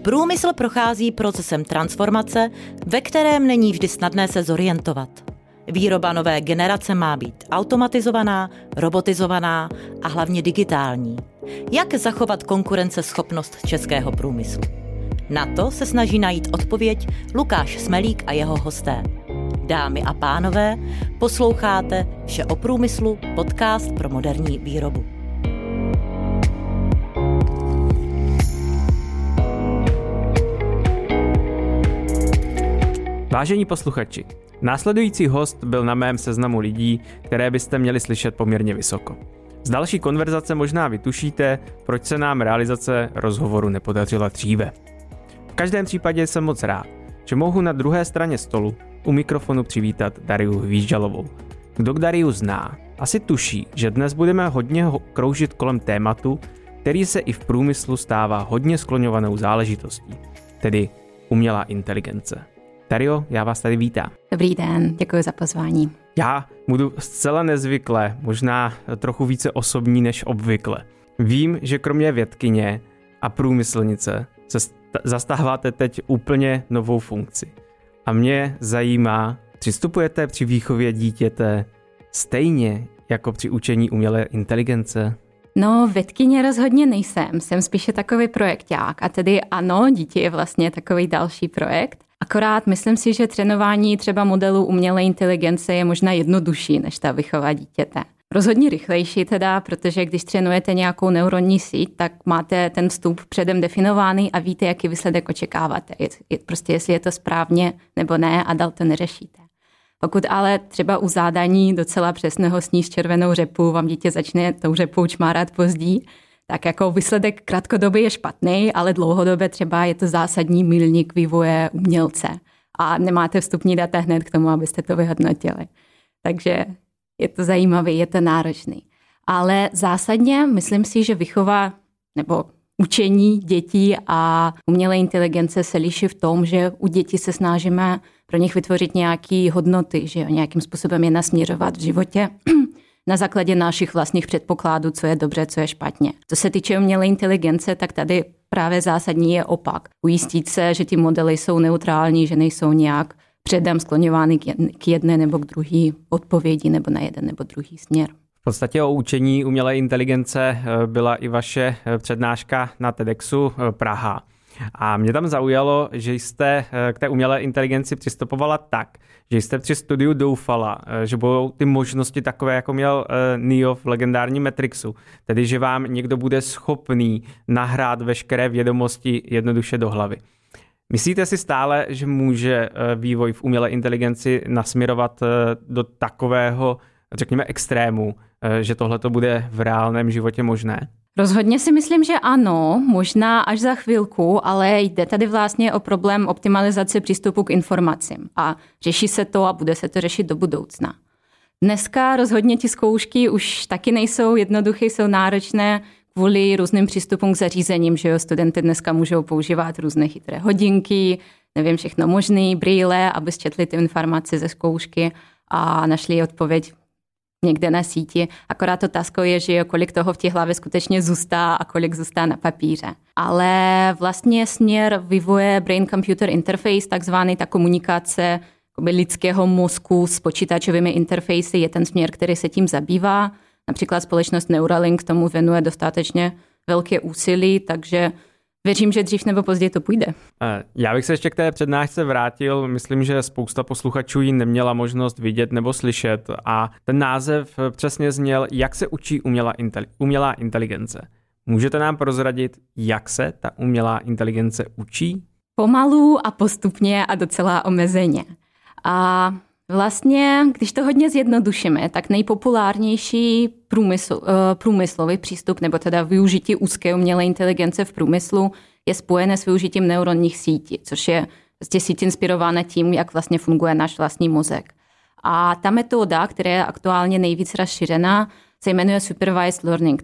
Průmysl prochází procesem transformace, ve kterém není vždy snadné se zorientovat. Výroba nové generace má být automatizovaná, robotizovaná a hlavně digitální. Jak zachovat konkurenceschopnost českého průmyslu? Na to se snaží najít odpověď Lukáš Smelík a jeho hosté. Dámy a pánové, posloucháte Vše o průmyslu, podcast pro moderní výrobu. Vážení posluchači, následující host byl na mém seznamu lidí, které byste měli slyšet poměrně vysoko. Z další konverzace možná vytušíte, proč se nám realizace rozhovoru nepodařila dříve. V každém případě jsem moc rád, že mohu na druhé straně stolu u mikrofonu přivítat Dariu Hvíždalovou. Kdo Dariu zná, asi tuší, že dnes budeme hodně kroužit kolem tématu, který se i v průmyslu stává hodně skloňovanou záležitostí, tedy umělá inteligence. Dario, já vás tady vítám. Dobrý den, děkuji za pozvání. Já budu zcela nezvykle, možná trochu více osobní než obvykle. Vím, že kromě vědkyně a průmyslnice se zastáváte teď úplně novou funkci. A mě zajímá, přistupujete při výchově dítěte stejně jako při učení umělé inteligence? No, vědkyně rozhodně nejsem, jsem spíše takový projekták a tedy ano, dítě je vlastně takový další projekt. Akorát myslím si, že trénování třeba modelů umělé inteligence je možná jednodušší než ta výchova dítěte. Rozhodně rychlejší teda, protože když trénujete nějakou neuronní síť, tak máte ten vstup předem definovaný a víte, jaký výsledek očekáváte. Prostě jestli je to správně nebo ne a dál to neřešíte. Pokud ale třeba u zádání docela přesného sníst červenou řepu vám dítě začne tou řepou čmárat pozdí, tak jako výsledek krátkodobě je špatný, ale dlouhodobě třeba je to zásadní milník vývoje umělce. A nemáte vstupní data hned k tomu, abyste to vyhodnotili. Takže je to zajímavé, je to náročný. Ale zásadně myslím si, že výchova nebo učení dětí a umělé inteligence se liší v tom, že u dětí se snažíme pro nich vytvořit nějaké hodnoty, že jo, nějakým způsobem je nasměrovat v životě na základě našich vlastních předpokladů, co je dobře, co je špatně. Co se týče umělé inteligence, tak tady právě zásadní je opak. Ujistit se, že ty modely jsou neutrální, že nejsou nějak předem skloňovány k jedné nebo k druhé odpovědi nebo na jeden nebo druhý směr. V podstatě o učení umělé inteligence byla i vaše přednáška na TEDxu Praha. A mě tam zaujalo, že jste k té umělé inteligenci přistupovala tak, že jste při studiu doufala, že budou ty možnosti takové, jako měl Neo v legendárním Matrixu. Tedy, že vám někdo bude schopný nahrát veškeré vědomosti jednoduše do hlavy. Myslíte si stále, že může vývoj v umělé inteligenci nasměrovat do takového, řekněme, extrému, že tohle to bude v reálném životě možné? Rozhodně si myslím, že ano, možná až za chvilku, ale jde tady vlastně o problém optimalizace přístupu k informacím a řeší se to a bude se to řešit do budoucna. Dneska rozhodně ti zkoušky už taky nejsou jednoduché, jsou náročné kvůli různým přístupům k zařízením, že jo, studenty dneska můžou používat různé chytré hodinky, nevím, všechno možné, brýle, aby zčetli ty informace ze zkoušky a našli odpověď někde na síti. Akorát otázkou je, že kolik toho v té hlavě skutečně zůstá a kolik zůstá na papíře. Ale vlastně směr vývoje brain-computer interface, takzvaný ta komunikace lidského mozku s počítačovými interfejsy, je ten směr, který se tím zabývá. Například společnost Neuralink tomu věnuje dostatečně velké úsilí, takže věřím, že dřív nebo později to půjde. Já bych se ještě k té přednášce vrátil. Myslím, že spousta posluchačů ji neměla možnost vidět nebo slyšet a ten název přesně zněl, jak se učí umělá inteligence. Můžete nám prozradit, jak se ta umělá inteligence učí? Pomalu a postupně a docela omezeně. A vlastně, když to hodně zjednodušíme, tak nejpopulárnější průmyslový přístup, nebo teda využití úzké umělé inteligence v průmyslu, je spojené s využitím neuronních sítí, což je síť inspirovaná tím, jak vlastně funguje náš vlastní mozek. A ta metoda, která je aktuálně nejvíc rozšířená, se jmenuje supervised learning,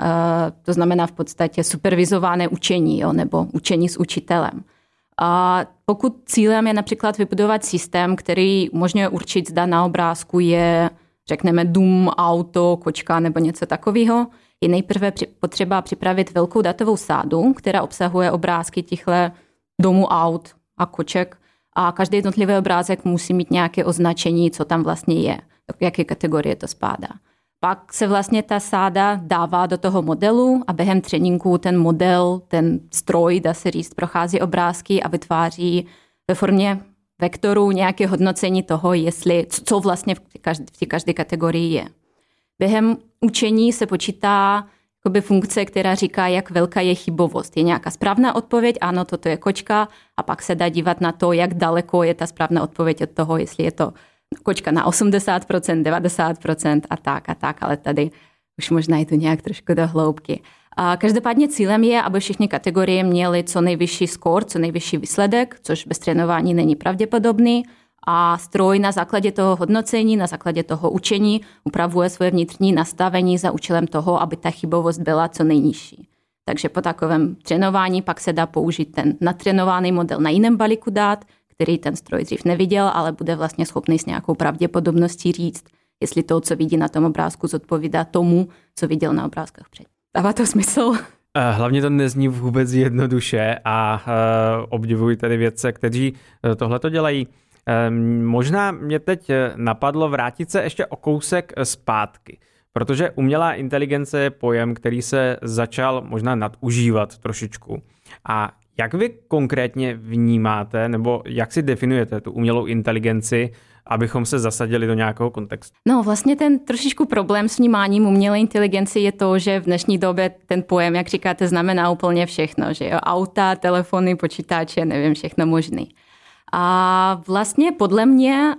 to znamená v podstatě supervizované učení, jo, nebo učení s učitelem. A pokud cílem je například vybudovat systém, který umožňuje určit, zda na obrázku je, řekneme, dům, auto, kočka nebo něco takového, je nejprve potřeba připravit velkou datovou sádu, která obsahuje obrázky těchto domů, aut a koček. A každý jednotlivý obrázek musí mít nějaké označení, co tam vlastně je, do jaké kategorie to spadá. Pak se vlastně ta sáda dává do toho modelu a během tréninku ten model, ten stroj, dá se říct, prochází obrázky a vytváří ve formě vektoru nějaké hodnocení toho, co vlastně v každé kategorii je. Během učení se počítá funkce, která říká, jak velká je chybovost. Je nějaká správná odpověď, ano, toto je kočka, a pak se dá dívat na to, jak daleko je ta správná odpověď od toho, jestli je to kočka na 80%, 90% a tak, ale tady už možná je to nějak trošku do hloubky. A každopádně cílem je, aby všechny kategorie měly co nejvyšší skóre, co nejvyšší výsledek, což bez trénování není pravděpodobný. A stroj na základě toho hodnocení, na základě toho učení upravuje svoje vnitřní nastavení za účelem toho, aby ta chybovost byla co nejnižší. Takže po takovém trénování pak se dá použít ten natrénovaný model na jiném balíku dat, který ten stroj dřív neviděl, ale bude vlastně schopný s nějakou pravděpodobností říct, jestli to, co vidí na tom obrázku, zodpovídá tomu, co viděl na obrázkách před. Dává to smysl? Hlavně to nezní vůbec jednoduše a obdivuji tady vědce, kteří tohleto dělají. Možná mě teď napadlo vrátit se ještě o kousek zpátky, protože umělá inteligence je pojem, který se začal možná nadužívat trošičku. A jak vy konkrétně vnímáte, nebo jak si definujete tu umělou inteligenci, abychom se zasadili do nějakého kontextu? No vlastně ten trošičku problém s vnímáním umělé inteligenci je to, že v dnešní době ten pojem, jak říkáte, znamená úplně všechno, že jo? Auta, telefony, počítače, nevím, všechno možný. A vlastně podle mě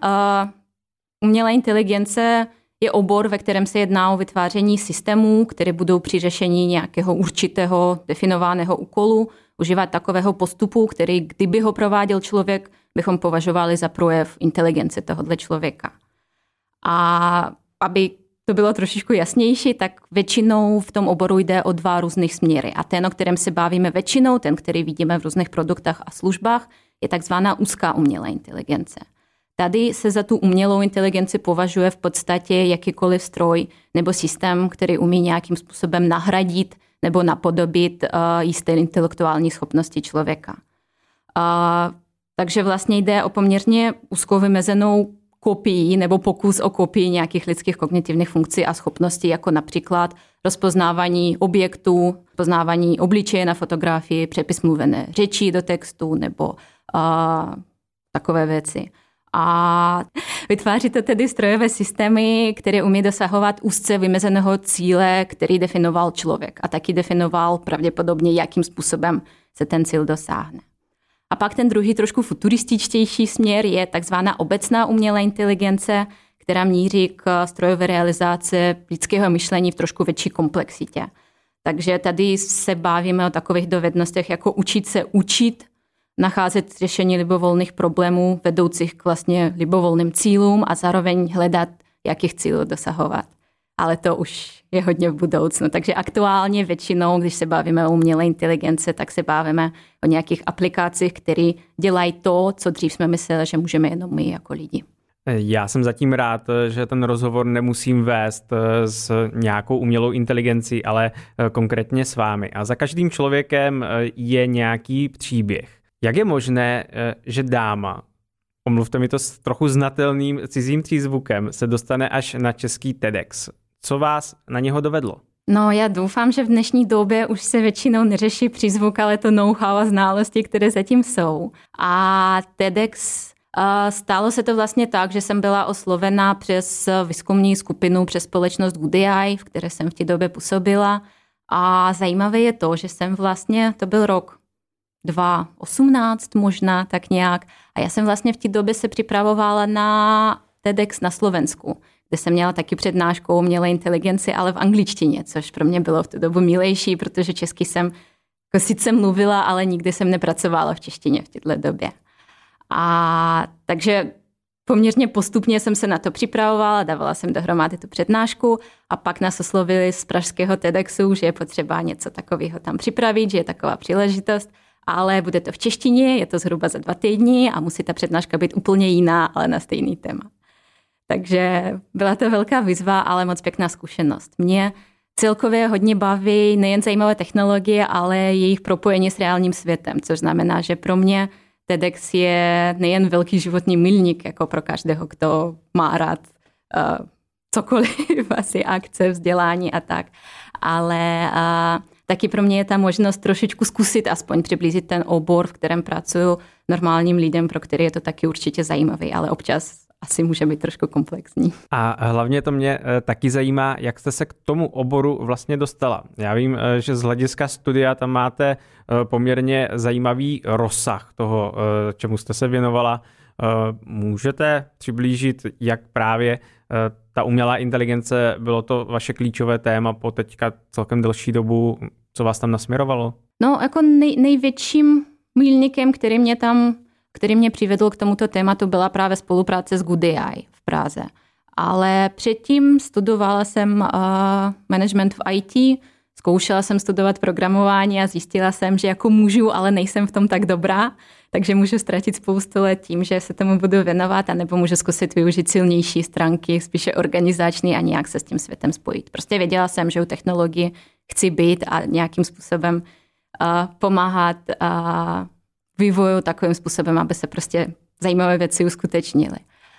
umělá inteligence je obor, ve kterém se jedná o vytváření systémů, které budou při řešení nějakého určitého definovaného úkolu užívat takového postupu, který, kdyby ho prováděl člověk, bychom považovali za projev inteligence tohoto člověka. A aby to bylo trošičku jasnější, tak většinou v tom oboru jde o dva různých směry. A ten, o kterém se bavíme většinou, ten, který vidíme v různých produktech a službách, je takzvaná úzká umělá inteligence. Tady se za tu umělou inteligenci považuje v podstatě jakýkoliv stroj nebo systém, který umí nějakým způsobem nahradit nebo napodobit jisté intelektuální schopnosti člověka. Takže vlastně jde o poměrně úzkou vymezenou kopii nebo pokus o kopii nějakých lidských kognitivních funkcí a schopností, jako například rozpoznávání objektů, poznávání obličeje na fotografii, přepis mluvené řeči do textu nebo takové věci. A vytváří to tedy strojové systémy, které umí dosahovat úzce vymezeného cíle, který definoval člověk a taky definoval pravděpodobně, jakým způsobem se ten cíl dosáhne. A pak ten druhý trošku futurističtější směr je takzvaná obecná umělá inteligence, která míří k strojové realizaci lidského myšlení v trošku větší komplexitě. Takže tady se bavíme o takových dovednostech, jako učit se učit, nacházet řešení libovolných problémů vedoucích k vlastně libovolným cílům a zároveň hledat, jakých cílů dosahovat. Ale to už je hodně v budoucnu. Takže aktuálně většinou, když se bavíme o umělé inteligence, tak se bavíme o nějakých aplikacích, které dělají to, co dřív jsme mysleli, že můžeme jenom my jako lidi. Já jsem zatím rád, že ten rozhovor nemusím vést s nějakou umělou inteligencí, ale konkrétně s vámi. A za každým člověkem je nějaký příběh. Jak je možné, že dáma, omluvte mi to s trochu znatelným cizím přízvukem, se dostane až na český TEDx? Co vás na něho dovedlo? No, já doufám, že v dnešní době už se většinou neřeší přízvuk, ale to know-how a znalosti, které zatím jsou. A TEDx, stalo se to vlastně tak, že jsem byla oslovena přes výzkumní skupinu, přes společnost GoodAI, v které jsem v té době působila. A zajímavé je to, že jsem vlastně, to byl rok 2018 možná, tak nějak. A já jsem vlastně v té době se připravovala na TEDx na Slovensku, kde jsem měla taky přednášku o umělé inteligenci, ale v angličtině, což pro mě bylo v tu dobu milejší, protože česky jsem sice mluvila, ale nikdy jsem nepracovala v češtině v této době. A takže poměrně postupně jsem se na to připravovala, dávala jsem dohromady tu přednášku a pak nás oslovili z pražského TEDxu, že je potřeba něco takového tam připravit, že je taková příležitost, ale bude to v češtině, je to zhruba za 2 týdny a musí ta přednáška být úplně jiná, ale na stejný téma. Takže byla to velká výzva, ale moc pěkná zkušenost. Mě celkově hodně baví nejen zajímavé technologie, ale jejich propojení s reálním světem, což znamená, že pro mě TEDx je nejen velký životní milník, jako pro každého, kdo má rád cokoliv, asi akce, vzdělání a tak, ale taky pro mě je ta možnost trošičku zkusit aspoň přiblížit ten obor, v kterém pracuju normálním lidem, pro který je to taky určitě zajímavý, ale občas asi může být trošku komplexní. A hlavně to mě taky zajímá, jak jste se k tomu oboru vlastně dostala. Já vím, že z hlediska studia tam máte poměrně zajímavý rozsah toho, čemu jste se věnovala. Můžete přiblížit, jak právě ta umělá inteligence bylo to vaše klíčové téma po teďka celkem delší dobu, co vás tam nasměrovalo? No, jako největším milníkem, který mě přivedl k tomuto tématu, byla právě spolupráce s Good AI v Praze. Ale předtím studovala jsem management v IT, zkoušela jsem studovat programování a zjistila jsem, že jako můžu, ale nejsem v tom tak dobrá, takže můžu ztratit spoustu let tím, že se tomu budu věnovat, anebo můžu zkusit využít silnější stránky, spíše organizační a nějak se s tím světem spojit. Prostě věděla jsem, že u technologie chci být a nějakým způsobem pomáhat vývoju takovým způsobem, aby se prostě zajímavé věci uskutečnily.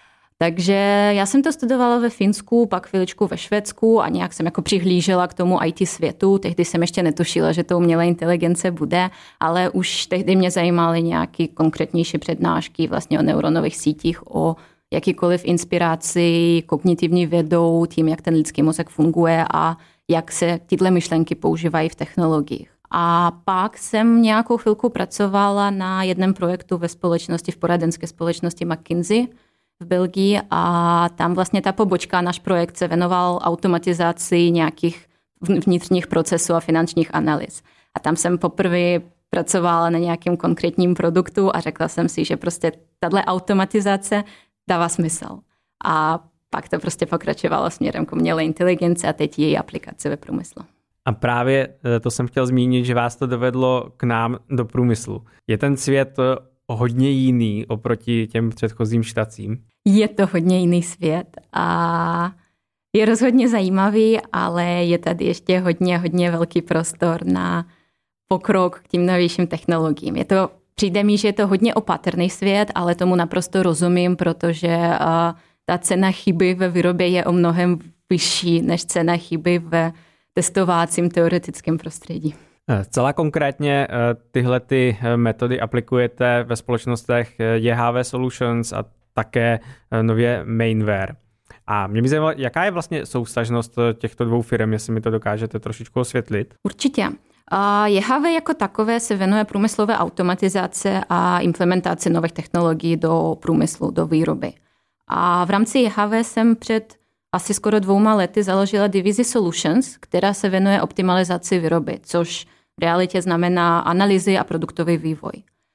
Takže já jsem to studovala ve Finsku, pak chviličku ve Švédsku a nějak jsem jako přihlížela k tomu IT světu. Tehdy jsem ještě netušila, že to umělé inteligence bude, ale už tehdy mě zajímaly nějaké konkrétnější přednášky vlastně o neuronových sítích, o jakýkoliv inspiraci, kognitivní vědou, tím, jak ten lidský mozek funguje a jak se tyhle myšlenky používají v technologiích. A pak jsem nějakou chvilku pracovala na jednom projektu ve společnosti, v poradenské společnosti McKinsey v Belgii a tam vlastně ta pobočka, náš projekt se věnoval automatizaci nějakých vnitřních procesů a finančních analýz. A tam jsem poprvé pracovala na nějakém konkrétním produktu a řekla jsem si, že prostě tato automatizace dává smysl. A pak to prostě pokračovalo směrem k umělé inteligenci a teď její aplikace ve průmyslu. A právě to jsem chtěl zmínit, že vás to dovedlo k nám do průmyslu. Je ten svět hodně jiný oproti těm předchozím štacím? Je to hodně jiný svět a je rozhodně zajímavý, ale je tady ještě hodně velký prostor na pokrok k tím novějším technologiím. Přijde mi, že je to hodně opatrný svět, ale tomu naprosto rozumím, protože ta cena chyby ve výrobě je o mnohem vyšší než cena chyby ve testovacím teoretickém prostředí. Celá konkrétně tyhle ty metody aplikujete ve společnostech JHV Solutions a také nově Mainware. A mě by zajímalo, jaká je vlastně souvztažnost těchto dvou firm, jestli mi to dokážete trošičku osvětlit? Určitě. JHV jako takové se věnuje průmyslové automatizace a implementaci nových technologií do průmyslu, do výroby. A v rámci JHV jsem před asi skoro 2 lety založila divizi Solutions, která se věnuje optimalizaci výroby, což v realitě znamená analýzy a produktový vývoj.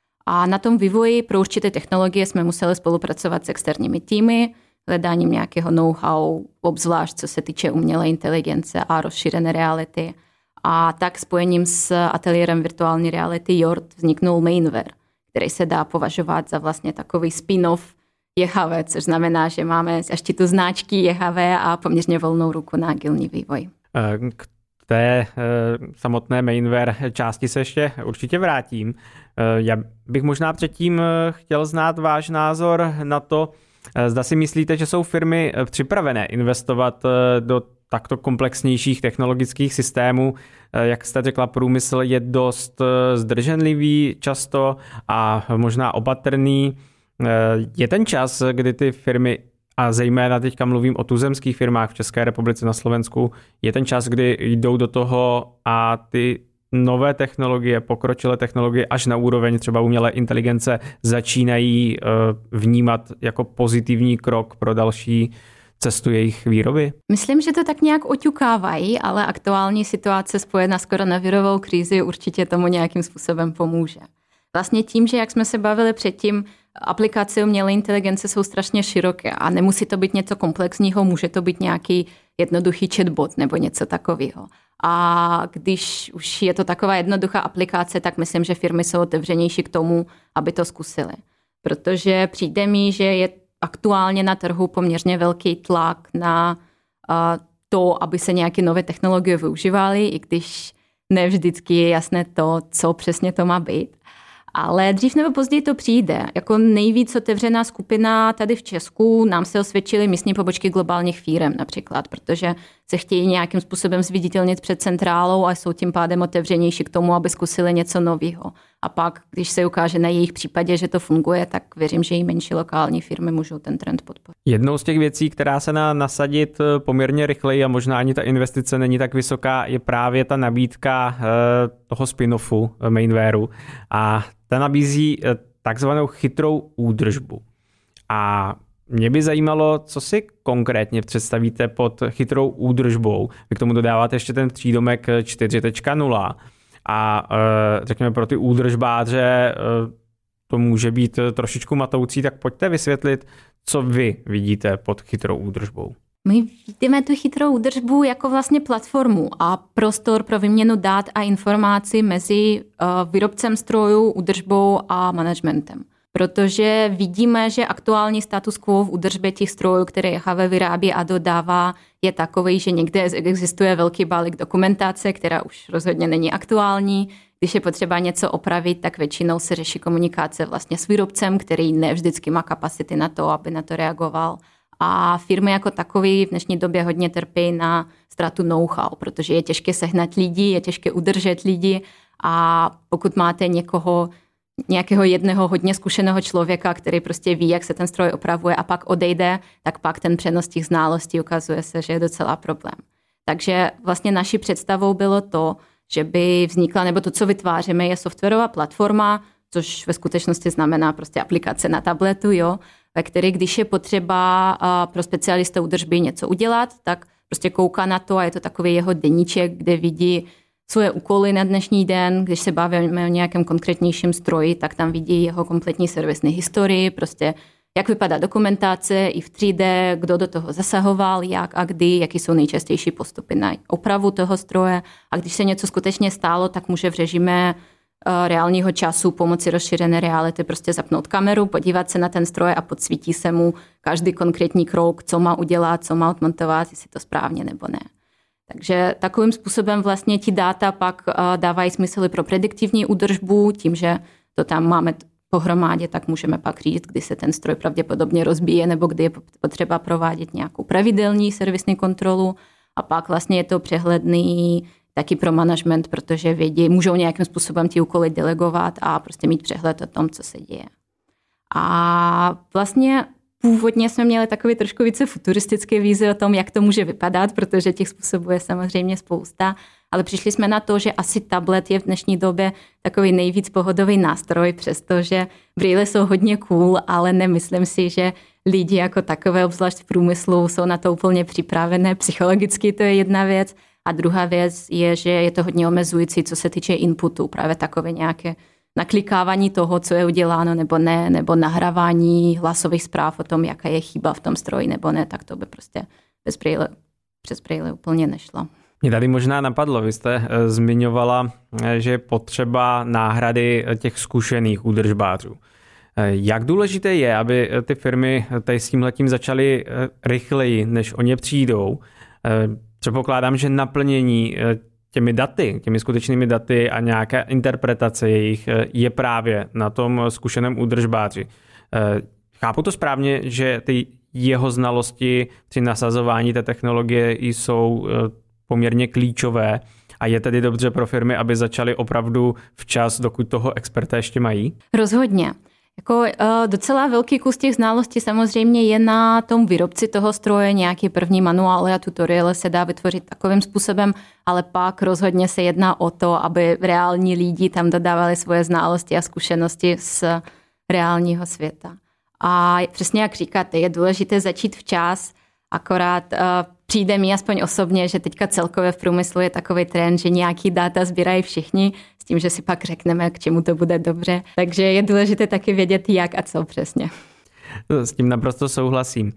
A na tom vývoji pro určité technologie jsme museli spolupracovat s externími týmy, hledáním nějakého know-how, obzvlášť co se týče umělé inteligence a rozšířené reality. A tak spojením s ateliérem virtuální reality JORT vzniknul Mainware, který se dá považovat za vlastně takový spin-off JHV, což znamená, že máme ještě tu značky JHV a poměrně volnou ruku na agilní vývoj. K té samotné Mainware části se ještě určitě vrátím. Já bych možná předtím chtěl znát váš názor na to, zda si myslíte, že jsou firmy připravené investovat do takto komplexnějších technologických systémů. Jak jste řekla, průmysl je dost zdrženlivý často a možná opatrný. Je ten čas, kdy ty firmy, a zejména teďka mluvím o tuzemských firmách v České republice, na Slovensku, je ten čas, kdy jdou do toho a ty nové technologie, pokročilé technologie až na úroveň třeba umělé inteligence začínají vnímat jako pozitivní krok pro další cestu jejich výroby? Myslím, že to tak nějak oťukávají, ale aktuální situace spojená s koronavirovou krizí určitě tomu nějakým způsobem pomůže. Vlastně tím, že jak jsme se bavili předtím, aplikace umělé inteligence jsou strašně široké a nemusí to být něco komplexního, může to být nějaký jednoduchý chatbot nebo něco takového. A když už je to taková jednoduchá aplikace, tak myslím, že firmy jsou otevřenější k tomu, aby to zkusily. Protože přijde mi, že je aktuálně na trhu poměrně velký tlak na to, aby se nějaké nové technologie využívaly, i když ne vždycky je jasné to, co přesně to má být. Ale dřív nebo později to přijde. Jako nejvíc otevřená skupina tady v Česku nám se osvědčily místní pobočky globálních firem například, protože se chtějí nějakým způsobem zviditelnit před centrálou a jsou tím pádem otevřenější k tomu, aby zkusili něco nového. A pak, když se ukáže na jejich případě, že to funguje, tak věřím, že i menší lokální firmy můžou ten trend podpořit. Jednou z těch věcí, která se dá nasadit poměrně rychleji a možná ani ta investice není tak vysoká, je právě ta nabídka toho spin-offu mainwareu. A ta nabízí takzvanou chytrou údržbu. A mě by zajímalo, co si konkrétně představíte pod chytrou údržbou. Vy k tomu dodáváte ještě ten přídomek 4.0 a řekněme pro ty údržbáře to může být trošičku matoucí, tak pojďte vysvětlit, co vy vidíte pod chytrou údržbou. My vidíme tu chytrou údržbu jako vlastně platformu a prostor pro výměnu dat a informací mezi výrobcem strojů, údržbou a managementem. Protože vidíme, že aktuální status quo v údržbě těch strojů, které HV vyrábí a dodává, je takový, že někde existuje velký balík dokumentace, která už rozhodně není aktuální. Když je potřeba něco opravit, tak většinou se řeší komunikace vlastně s výrobcem, který ne vždycky má kapacity na to, aby na to reagoval. A firmy jako takový v dnešní době hodně trpí na ztrátu know-how, protože je těžké sehnat lidi, je těžké udržet lidi a pokud máte nějakého jednoho hodně zkušeného člověka, který prostě ví, jak se ten stroj opravuje a pak odejde, tak pak ten přenos těch znalostí ukazuje se, že je docela problém. Takže vlastně naší představou bylo to, že by vznikla, nebo to, co vytváříme, je softwarová platforma, což ve skutečnosti znamená prostě aplikace na tabletu, jo, ve které, když je potřeba pro specialista údržby něco udělat, tak prostě kouká na to a je to takový jeho deníček, kde vidí svoje úkoly na dnešní den. Když se bavíme o nějakém konkrétnějším stroji, tak tam vidí jeho kompletní servisní historii, prostě jak vypadá dokumentace i v 3D, kdo do toho zasahoval, jak a kdy, jaký jsou nejčastější postupy na opravu toho stroje. A když se něco skutečně stalo, tak může v režime reálního času pomocí rozšířené reality prostě zapnout kameru, podívat se na ten stroj a podsvítí se mu každý konkrétní krok, co má udělat, co má odmontovat, jestli to správně nebo ne. Takže takovým způsobem vlastně ti data pak dávají smysl pro prediktivní údržbu, tím, že to tam máme pohromadě, tak můžeme pak říct, kdy se ten stroj pravděpodobně rozbije nebo kdy je potřeba provádět nějakou pravidelní servisní kontrolu a pak vlastně je to přehledný taky pro management, protože vědí, můžou nějakým způsobem ty úkoly delegovat a prostě mít přehled o tom, co se děje. A vlastně původně jsme měli takový trošku více futuristické vize o tom, jak to může vypadat, protože těch způsobů je samozřejmě spousta, ale přišli jsme na to, že asi tablet je v dnešní době takový nejvíc pohodový nástroj, přestože brýle jsou hodně cool, ale nemyslím si, že lidi jako takové, obzvlášť v průmyslu, jsou na to úplně připravené. Psychologicky to je jedna věc. A druhá věc je, že je to hodně omezující, co se týče inputu, právě takové nějaké naklikávání toho, co je uděláno nebo ne, nebo nahrávání hlasových zpráv o tom, jaká je chyba v tom stroji nebo ne, tak to by prostě přes brýle úplně nešlo. Mě tady možná napadlo, vy jste zmiňovala, že je potřeba náhrady těch zkušených údržbářů. Jak důležité je, aby ty firmy tady s tímhletím začaly rychleji, než o ně přijdou? Předpokládám, že naplnění těmi skutečnými daty a nějaká interpretace jejich je právě na tom zkušeném údržbáři. Chápu to správně, že ty jeho znalosti při nasazování té technologie jsou poměrně klíčové a je tedy dobře pro firmy, aby začaly opravdu včas, dokud toho experta ještě mají? Rozhodně. Jako docela velký kus těch znalostí samozřejmě je na tom výrobci toho stroje, nějaký první manuály a tutoriály se dá vytvořit takovým způsobem, ale pak rozhodně se jedná o to, aby reální lidi tam dodávali svoje znalosti a zkušenosti z reálního světa. A přesně jak říkáte, je důležité začít včas, akorát přijde mi aspoň osobně, že teďka celkově v průmyslu je takový trend, že nějaký data sbírají všichni, s tím, že si pak řekneme, k čemu to bude dobře. Takže je důležité taky vědět, jak a co přesně. S tím naprosto souhlasím.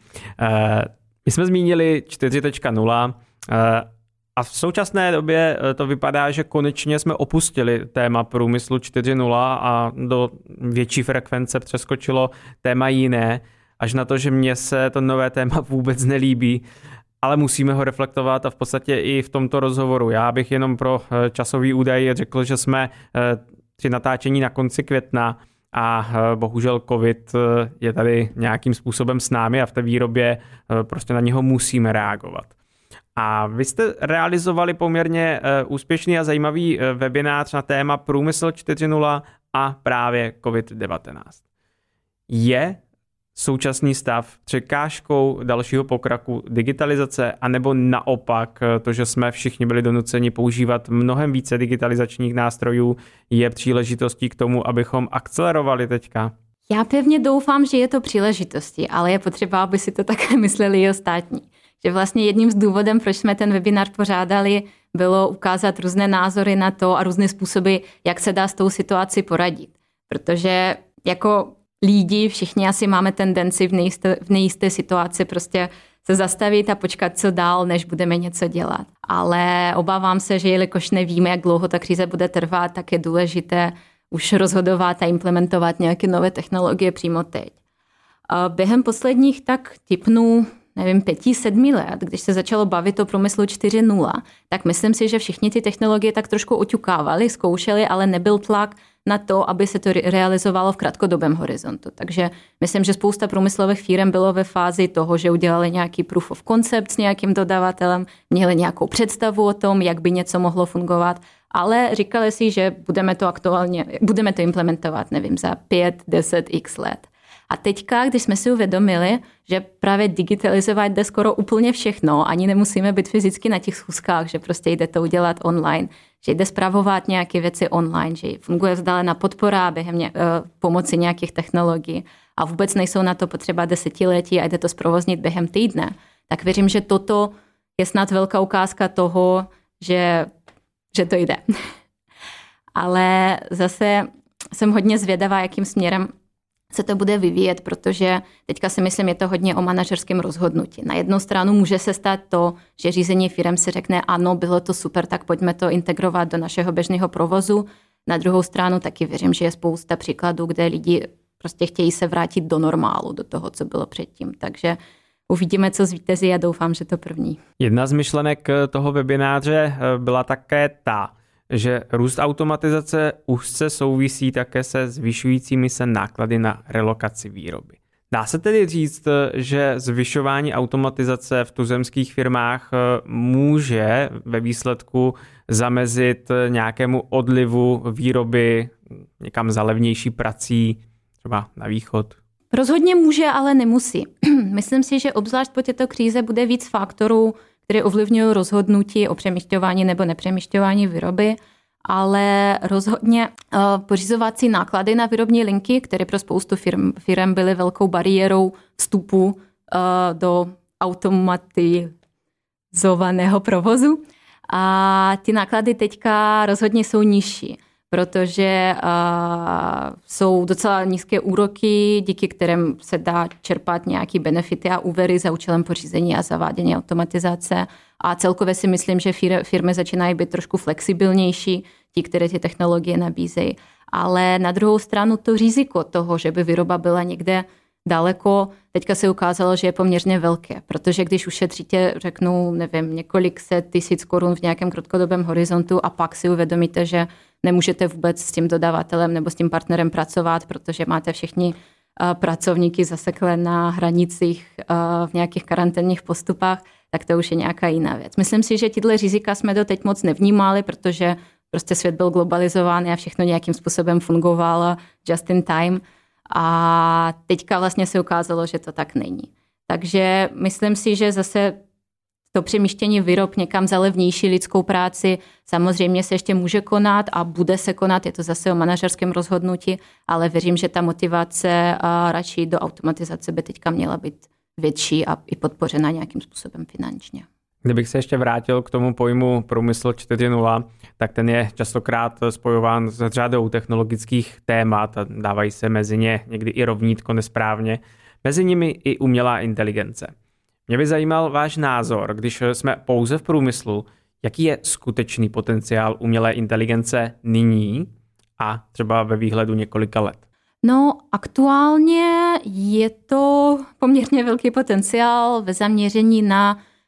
My jsme zmínili 4.0 a v současné době to vypadá, že konečně jsme opustili téma průmyslu 4.0 a do větší frekvence přeskočilo téma jiné, až na to, že mně se to nové téma vůbec nelíbí. ale musíme ho reflektovat a v podstatě i v tomto rozhovoru. Já bych jenom pro časový údaj řekl, že jsme při natáčení na konci května a bohužel covid je tady nějakým způsobem s námi a v té výrobě prostě na něho musíme reagovat. A vy jste realizovali poměrně úspěšný a zajímavý webinář na téma Průmysl 4.0 a právě COVID-19. Je současný stav překážkou dalšího pokroku digitalizace, anebo naopak to, že jsme všichni byli donuceni používat mnohem více digitalizačních nástrojů, je příležitostí k tomu, abychom akcelerovali teďka? Já pevně doufám, že je to příležitostí, ale je potřeba, aby si to také mysleli i ostatní. Že vlastně jedním z důvodů, proč jsme ten webinář pořádali, bylo ukázat různé názory na to a různé způsoby, jak se dá s tou situací poradit. Protože jako lidi všichni asi máme tendenci v nejisté situaci prostě se zastavit a počkat, co dál, než budeme něco dělat. Ale obávám se, že jelikož nevíme, jak dlouho ta krize bude trvat, tak je důležité už rozhodovat a implementovat nějaké nové technologie přímo teď. Během posledních tak tipnu 5-7 let, když se začalo bavit o průmyslu 4.0, tak myslím si, že všichni ty technologie tak trošku oťukávali, zkoušeli, ale nebyl tlak na to, aby se to realizovalo v krátkodobém horizontu. Takže myslím, že spousta průmyslových firm bylo ve fázi toho, že udělali nějaký proof of concept s nějakým dodavatelem, měli nějakou představu o tom, jak by něco mohlo fungovat, ale říkali si, že budeme to implementovat, za 5-10x let. A teďka, když jsme si uvědomili, že právě digitalizovat jde skoro úplně všechno, ani nemusíme být fyzicky na těch schůzkách, že prostě jde to udělat online, že jde spravovat nějaké věci online, že funguje vzdálená podpora během pomoci nějakých technologií a vůbec nejsou na to potřeba desetiletí a jde to zprovoznit během týdne, tak věřím, že toto je snad velká ukázka toho, že to jde. Ale zase jsem hodně zvědavá, jakým směrem se to bude vyvíjet, protože teďka si myslím, je to hodně o manažerském rozhodnutí. Na jednu stranu může se stát to, že řízení firem si řekne, ano, bylo to super, tak pojďme to integrovat do našeho běžného provozu. Na druhou stranu taky věřím, že je spousta příkladů, kde lidi prostě chtějí se vrátit do normálu, do toho, co bylo předtím. Takže uvidíme, co zvítězí a doufám, že to první. Jedna z myšlenek toho webináře byla také ta, že růst automatizace úzce souvisí také se zvyšujícími se náklady na relokaci výroby. Dá se tedy říct, že zvyšování automatizace v tuzemských firmách může ve výsledku zamezit nějakému odlivu výroby někam za levnější prací, třeba na východ? Rozhodně může, ale nemusí. Myslím si, že obzvlášť po této kríze bude víc faktorů, které ovlivňují rozhodnutí o přemísťování nebo nepřemísťování výroby, ale rozhodně pořizovací náklady na výrobní linky, které pro spoustu firm byly velkou bariérou vstupu do automatizovaného provozu. A ty náklady teďka rozhodně jsou nižší, protože jsou docela nízké úroky, díky kterým se dá čerpat nějaké benefity a úvěry za účelem pořízení a zavádění automatizace. A celkově si myslím, že firmy začínají být trošku flexibilnější, ti, které ty technologie nabízejí. Ale na druhou stranu to riziko toho, že by výroba byla někde daleko, teďka se ukázalo, že je poměrně velké, protože když ušetříte, řeknu, několik set tisíc korun v nějakém krátkodobém horizontu a pak si uvědomíte, že nemůžete vůbec s tím dodavatelem nebo s tím partnerem pracovat, protože máte všichni pracovníky zaseklé na hranicích v nějakých karanténních postupách, tak to už je nějaká jiná věc. Myslím si, že tyhle rizika jsme doteď moc nevnímali, protože prostě svět byl globalizovaný a všechno nějakým způsobem fungovalo just in time. A teďka vlastně se ukázalo, že to tak není. Takže myslím si, že zase to přemístění výrob někam za levnější lidskou práci samozřejmě se ještě může konat a bude se konat, je to zase o manažerském rozhodnutí, ale věřím, že ta motivace radši do automatizace by teďka měla být větší a i podpořena nějakým způsobem finančně. Kdybych se ještě vrátil k tomu pojmu průmysl 4.0, tak ten je častokrát spojován s řadou technologických témat a dávají se mezi ně někdy i rovnítko nesprávně, mezi nimi i umělá inteligence. Mě by zajímal váš názor, když jsme pouze v průmyslu, jaký je skutečný potenciál umělé inteligence nyní a třeba ve výhledu několika let. No, aktuálně je to poměrně velký potenciál ve zaměření na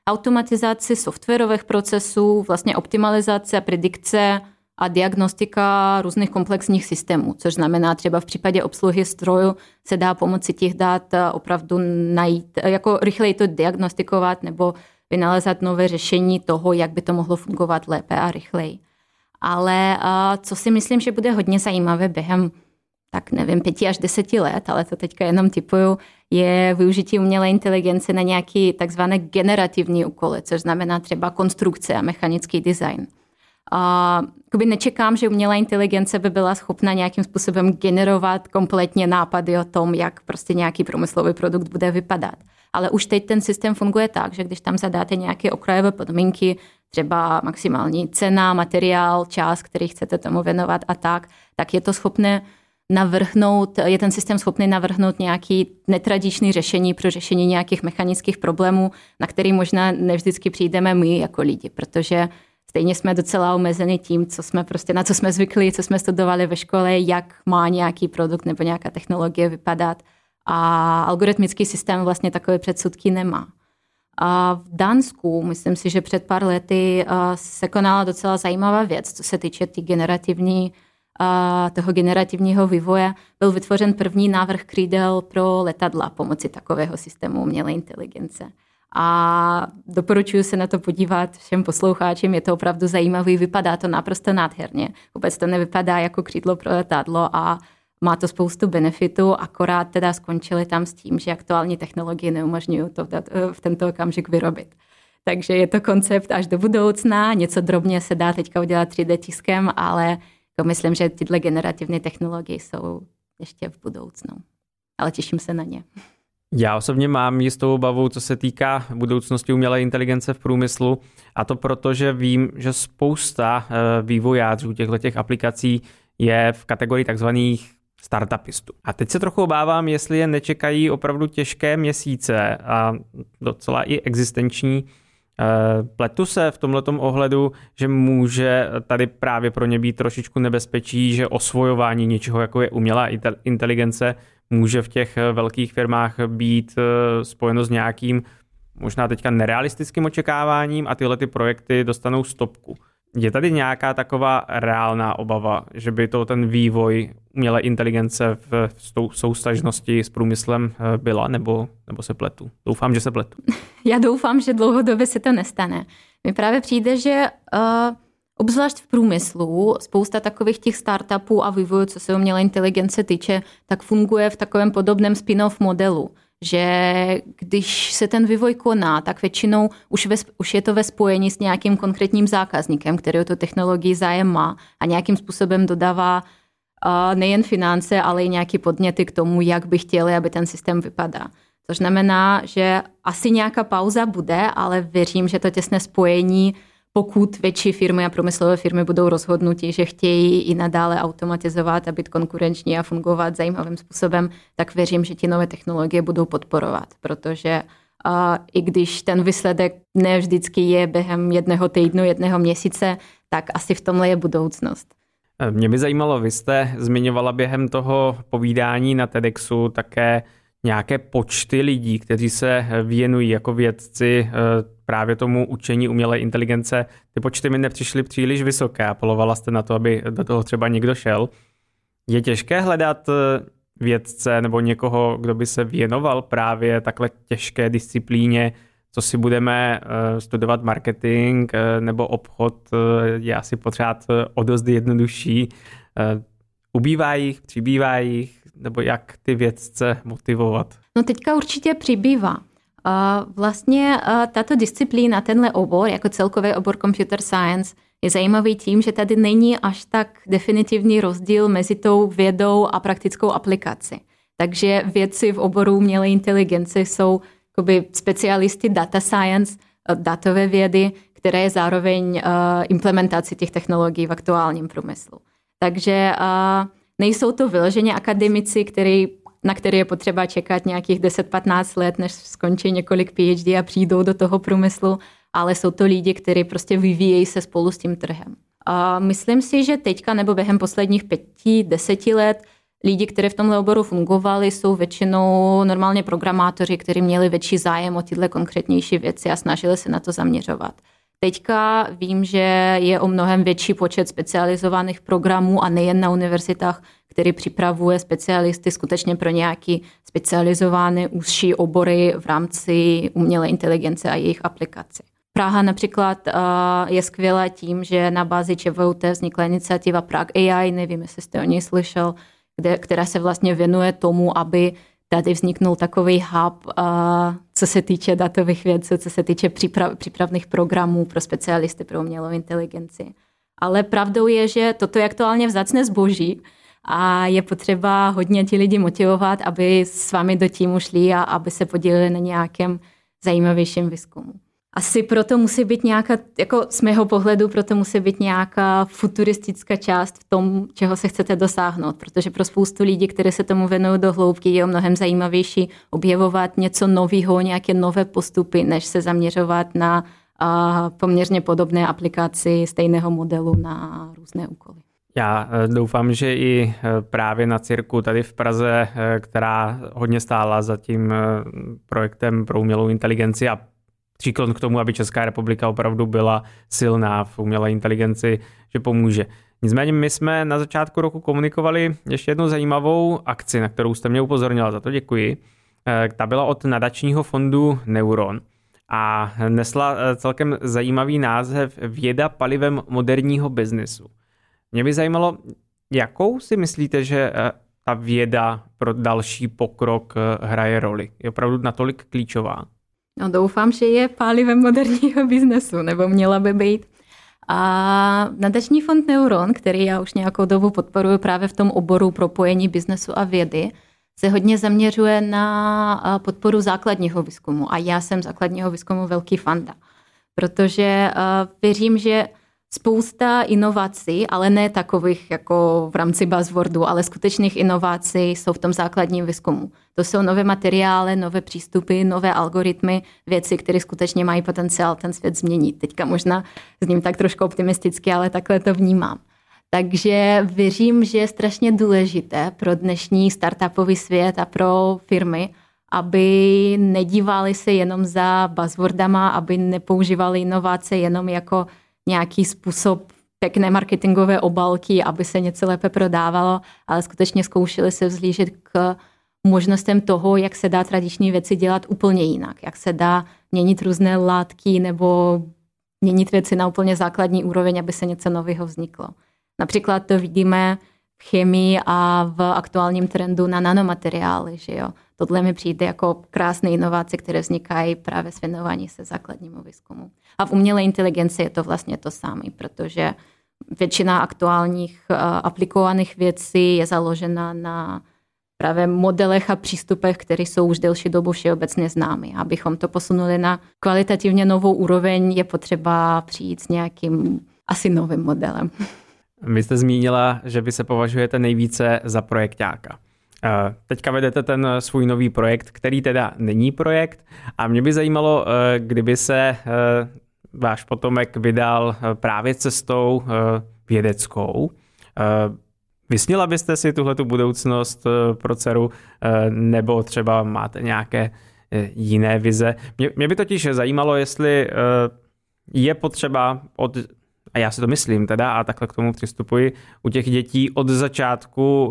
automatizaci softwarových procesů, vlastně optimalizace, predikce a diagnostika různých komplexních systémů, což znamená třeba v případě obsluhy strojů se dá pomocí těch dat opravdu najít, jako rychleji to diagnostikovat nebo vynalezat nové řešení toho, jak by to mohlo fungovat lépe a rychleji. Ale co si myslím, že bude hodně zajímavé během, tak nevím, 5 až 10 let, ale to teďka jenom tipuju, je využití umělé inteligence na nějaký takzvané generativní úkoly, což znamená třeba konstrukce a mechanický design. Nečekám, že umělá inteligence by byla schopna nějakým způsobem generovat kompletně nápady o tom, jak prostě nějaký průmyslový produkt bude vypadat. Ale už teď ten systém funguje tak, že když tam zadáte nějaké okrajové podmínky, třeba maximální cena, materiál, čas, který chcete tomu věnovat a tak je to schopné je ten systém schopný navrhnout nějaký netradiční řešení pro řešení nějakých mechanických problémů, na který možná nevždycky přijdeme my jako lidi, protože stejně jsme docela omezeni tím, na co jsme zvykli, co jsme studovali ve škole, jak má nějaký produkt nebo nějaká technologie vypadat. A algoritmický systém vlastně takové předsudky nemá. A v Dánsku, myslím si, že před pár lety se konala docela zajímavá věc, co se týče toho generativního vývoje. Byl vytvořen první návrh křídel pro letadla pomocí takového systému umělé inteligence. A doporučuji se na to podívat všem posluchačům, je to opravdu zajímavý, vypadá to naprosto nádherně. Vůbec to nevypadá jako křídlo pro letadlo a má to spoustu benefitů, akorát teda skončili tam s tím, že aktuální technologie neumožňují to v tento okamžik vyrobit. Takže je to koncept až do budoucna, něco drobně se dá teďka udělat 3D tiskem, ale myslím, že tyhle generativní technologie jsou ještě v budoucnu. Ale těším se na ně. Já osobně mám jistou obavu, co se týká budoucnosti umělé inteligence v průmyslu, a to proto, že vím, že spousta vývojářů těchto aplikací je v kategorii takzvaných startupistů. A teď se trochu obávám, jestli je nečekají opravdu těžké měsíce a docela i existenční. Pletu se v tomhletom ohledu, že může tady právě pro ně být trošičku nebezpečí, že osvojování něčeho, jako je umělá inteligence, může v těch velkých firmách být spojeno s nějakým možná teďka nerealistickým očekáváním a tyhle ty projekty dostanou stopku. Je tady nějaká taková reálná obava, že by to ten vývoj umělé inteligence v soustažnosti s průmyslem byla, nebo se pletu? Doufám, že se pletu. Já doufám, že dlouhodobě se to nestane. Mi právě přijde, že obzvlášť v průmyslu spousta takových těch startupů a vývojů, co se umělé inteligence týče, tak funguje v takovém podobném spin-off modelu, že když se ten vývoj koná, tak většinou už je to ve spojení s nějakým konkrétním zákazníkem, který o tu technologii zájem má a nějakým způsobem dodává nejen finance, ale i nějaké podněty k tomu, jak by chtěli, aby ten systém vypadal. Což znamená, že asi nějaká pauza bude, ale věřím, že to těsné spojení, pokud větší firmy a průmyslové firmy budou rozhodnutí, že chtějí i nadále automatizovat a být konkurenční a fungovat zajímavým způsobem, tak věřím, že ty nové technologie budou podporovat, protože i když ten výsledek ne vždycky je během 1 týdnu, 1 měsíce, tak asi v tomhle je budoucnost. Mě by zajímalo, vy jste zmiňovala během toho povídání na TEDxu také nějaké počty lidí, kteří se věnují jako vědci právě tomu učení umělé inteligence. Ty počty mi nepřišly příliš vysoké. Apelovala jste na to, aby do toho třeba někdo šel. Je těžké hledat vědce nebo někoho, kdo by se věnoval právě takhle těžké disciplíně, co si budeme studovat marketing nebo obchod, je asi pořád o dost jednodušší. Ubývá jich, přibývá jich, nebo jak ty vědce motivovat? No teďka určitě přibývá. Vlastně tato disciplína, tenhle obor, jako celkový obor computer science, je zajímavý tím, že tady není až tak definitivní rozdíl mezi tou vědou a praktickou aplikací. Takže vědci v oboru umělé inteligence jsou specialisty data science, datové vědy, které je zároveň implementací těch technologií v aktuálním průmyslu. Takže nejsou to vyloženě akademici, na které je potřeba čekat nějakých 10-15 let, než skončí několik PhD a přijdou do toho průmyslu, ale jsou to lidi, kteří prostě vyvíjejí se spolu s tím trhem. A myslím si, že teďka nebo během posledních 5-10 let lidi, kteří v tomhle oboru fungovali, jsou většinou normálně programátoři, kteří měli větší zájem o tyhle konkrétnější věci a snažili se na to zaměřovat. Teďka vím, že je o mnohem větší počet specializovaných programů a nejen na univerzitách, který připravuje specialisty skutečně pro nějaké specializované úzší obory v rámci umělé inteligence a jejich aplikací. Praha například je skvělá tím, že na bázi ČVUT vznikla iniciativa Prague AI, nevím, jestli jste o ní slyšel, která se vlastně věnuje tomu, aby tady vzniknul takový hub, co se týče datových věcí, co se týče přípravných programů pro specialisty pro umělou inteligenci. Ale pravdou je, že toto je aktuálně vzácné zboží a je potřeba hodně ti lidi motivovat, aby s vámi do týmu šli a aby se podíleli na nějakém zajímavějším výzkumu. Asi proto musí být nějaká, jako z mého pohledu, proto musí být nějaká futuristická část v tom, čeho se chcete dosáhnout, protože pro spoustu lidí, kteří se tomu věnují do hloubky, je mnohem zajímavější objevovat něco nového, nějaké nové postupy, než se zaměřovat na poměrně podobné aplikaci stejného modelu na různé úkoly. Já doufám, že i právě na Cirku tady v Praze, která hodně stála za tím projektem pro umělou inteligenci a příklon k tomu, aby Česká republika opravdu byla silná v umělé inteligenci, že pomůže. Nicméně my jsme na začátku roku komunikovali ještě jednu zajímavou akci, na kterou jste mě upozornila, za to děkuji. Ta byla od nadačního fondu Neuron a nesla celkem zajímavý název Věda palivem moderního biznesu. Mě by zajímalo, jakou si myslíte, že ta věda pro další pokrok hraje roli? Je opravdu natolik klíčová? No, doufám, že je palivem moderního biznesu, nebo měla by být. A nadační fond Neuron, který já už nějakou dobu podporuji právě v tom oboru propojení biznesu a vědy, se hodně zaměřuje na podporu základního výzkumu. A já jsem základního výzkumu velký fanda, protože věřím, že spousta inovací, ale ne takových jako v rámci buzzwordu, ale skutečných inovací jsou v tom základním výzkumu. To jsou nové materiály, nové přístupy, nové algoritmy, věci, které skutečně mají potenciál ten svět změnit. Teďka možná zním tak trošku optimisticky, ale takhle to vnímám. Takže věřím, že je strašně důležité pro dnešní startupový svět a pro firmy, aby nedívali se jenom za buzzwordama, aby nepoužívali inovace jenom jako nějaký způsob pěkné marketingové obálky, aby se něco lépe prodávalo, ale skutečně zkoušeli se vzhlížet k možnostem toho, jak se dá tradiční věci dělat úplně jinak, jak se dá měnit různé látky nebo měnit věci na úplně základní úroveň, aby se něco nového vzniklo. Například to vidíme v chemii a v aktuálním trendu na nanomateriály, že jo. Tohle mi přijde jako krásné inovace, které vznikají právě s věnování se základnímu výzkumu. A v umělé inteligenci je to vlastně to samé, protože většina aktuálních aplikovaných věcí je založena na právě modelech a přístupech, které jsou už delší dobu všeobecně známy. Abychom to posunuli na kvalitativně novou úroveň, je potřeba přijít s nějakým asi novým modelem. Vy jste zmínila, že vy se považujete nejvíce za projekťáka. Teďka vedete ten svůj nový projekt, který teda není projekt a mě by zajímalo, kdyby se váš potomek vydal právě cestou vědeckou. Vysnila byste si tuhletu budoucnost pro dceru nebo třeba máte nějaké jiné vize? Mě by totiž zajímalo, jestli je potřeba a já si to myslím teda a takhle k tomu přistupuji, u těch dětí od začátku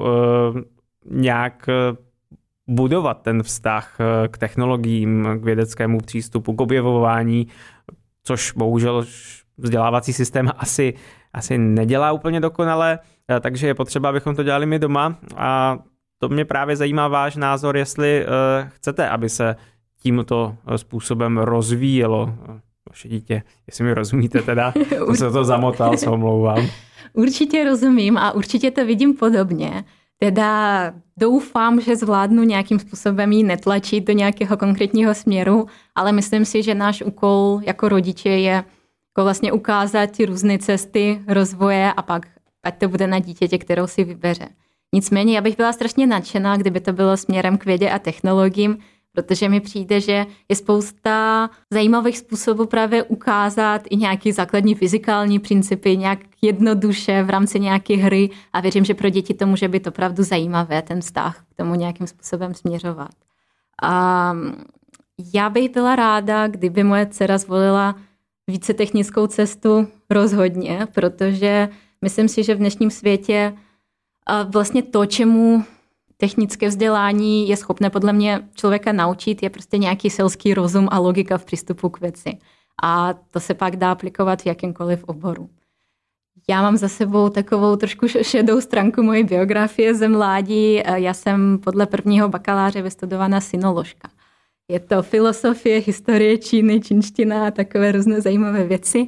nějak budovat ten vztah k technologiím, k vědeckému přístupu, k objevování, což bohužel vzdělávací systém asi nedělá úplně dokonale, takže je potřeba, abychom to dělali my doma a to mě právě zajímá váš názor, jestli chcete, aby se tímto způsobem rozvíjelo vaše dítě, jestli mi rozumíte teda, jsem se to zamotal, se omlouvám. Určitě rozumím a určitě to vidím podobně. Teda doufám, že zvládnu nějakým způsobem ji netlačit do nějakého konkrétního směru, ale myslím si, že náš úkol jako rodiče je jako vlastně ukázat ty různé cesty rozvoje a pak ať to bude na dítěti, kterou si vybere. Nicméně já bych byla strašně nadšená, kdyby to bylo směrem k vědě a technologiím, Protože mi přijde, že je spousta zajímavých způsobů právě ukázat i nějaké základní fyzikální principy, nějak jednoduše v rámci nějaké hry a věřím, že pro děti to může být opravdu zajímavé, ten vztah k tomu nějakým způsobem směřovat. A já bych byla ráda, kdyby moje dcera zvolila více technickou cestu rozhodně, protože myslím si, že v dnešním světě vlastně to, čemu technické vzdělání je schopné podle mě člověka naučit, je prostě nějaký selský rozum a logika v přístupu k věci. A to se pak dá aplikovat v jakýmkoliv oboru. Já mám za sebou takovou trošku šedou stránku mojí biografie ze mládí. Já jsem podle prvního bakaláře vystudovaná sinoložka. Je to filozofie, historie Číny, čínština a takové různé zajímavé věci.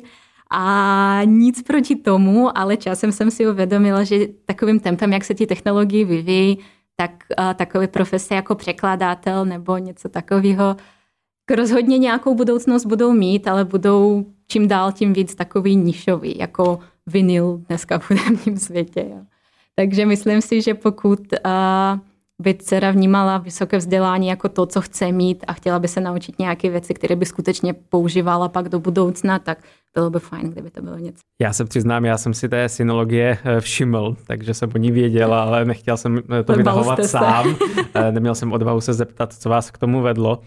A nic proti tomu, ale časem jsem si uvědomila, že takovým tempem, jak se ty technologie vyvíjí, tak takové profese jako překladatel nebo něco takového rozhodně nějakou budoucnost budou mít, ale budou čím dál tím víc takový nišový, jako vinyl dneska v hudebním světě. Jo. Takže myslím si, že pokud by dcera vnímala vysoké vzdělání jako to, co chce mít a chtěla by se naučit nějaké věci, které by skutečně používala pak do budoucna, tak bylo by fajn, kdyby to bylo něco. Já se přiznám, já jsem si té synologie všiml, takže jsem o ní věděl, ale nechtěl jsem to vytahovat sám. Neměl jsem odvahu se zeptat, co vás k tomu vedlo.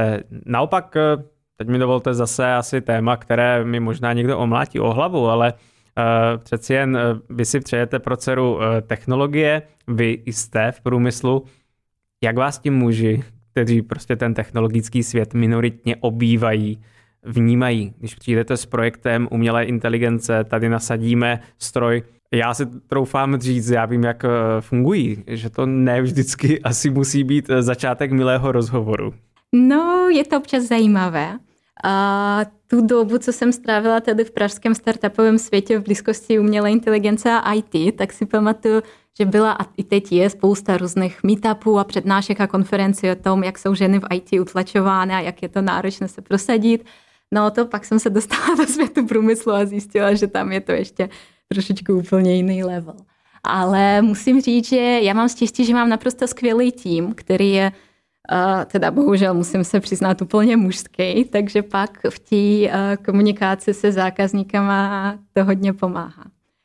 Naopak, teď mi dovolte zase asi téma, které mi možná někdo omlátí o hlavu, ale přeci jen vy si přejete pro dceru technologie, vy jste v průmyslu. Jak vás ti muži, kteří prostě ten technologický svět minoritně obývají, vnímají, když přijdete s projektem umělé inteligence, tady nasadíme stroj. Já si troufám říct, já vím, jak fungují, že to ne vždycky asi musí být začátek milého rozhovoru. No, je to občas zajímavé. A tu dobu, co jsem strávila tady v pražském startupovém světě v blízkosti umělé inteligence a IT, tak si pamatuju, že byla a i teď je spousta různých meetupů a přednášek a konferencí o tom, jak jsou ženy v IT utlačovány a jak je to náročné se prosadit. No to pak jsem se dostala do světu průmyslu a zjistila, že tam je to ještě trošičku úplně jiný level. Ale musím říct, že já mám štěstí, že mám naprosto skvělý tým, který je teda bohužel musím se přiznat úplně mužský, takže pak v té komunikaci se zákazníkama to hodně pomáhá.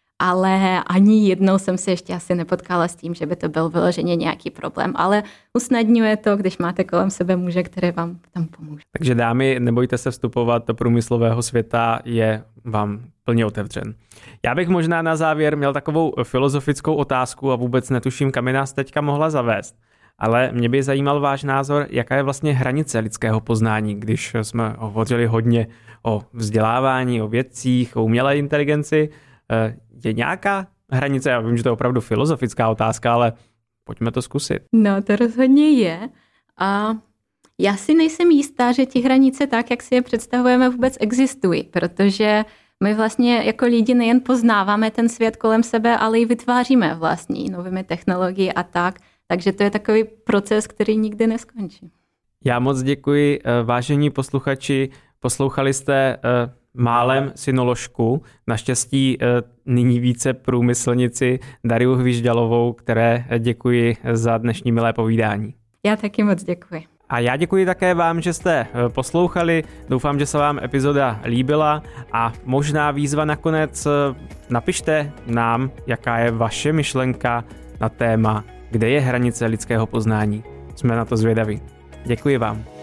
Ale ani jednou jsem se ještě asi nepotkala s tím, že by to byl vyloženě nějaký problém, ale usnadňuje to, když máte kolem sebe muže, který vám tam pomůže. Takže dámy, nebojte se vstupovat do průmyslového světa, je vám plně otevřen. Já bych možná na závěr měl takovou filozofickou otázku a vůbec netuším, kam je nás teďka mohla zavést. Ale mě by zajímal váš názor, jaká je vlastně hranice lidského poznání, když jsme hovořili hodně o vzdělávání, o vědcích, o umělé inteligenci. Je nějaká hranice? Já vím, že to je opravdu filozofická otázka, ale pojďme to zkusit. No, to rozhodně je. A já si nejsem jistá, že ty hranice tak, jak si je představujeme, vůbec existují, protože my vlastně jako lidi nejen poznáváme ten svět kolem sebe, ale i vytváříme vlastní novými technologie a tak. Takže to je takový proces, který nikdy neskončí. Já moc děkuji, vážení posluchači. Poslouchali jste málem synoložku, naštěstí nyní více průmyslnici Dariu Hvížďalovou, které děkuji za dnešní milé povídání. Já taky moc děkuji. A já děkuji také vám, že jste poslouchali. Doufám, že se vám epizoda líbila a možná výzva nakonec napište nám, jaká je vaše myšlenka na téma, kde je hranice lidského poznání. Jsme na to zvědaví. Děkuji vám.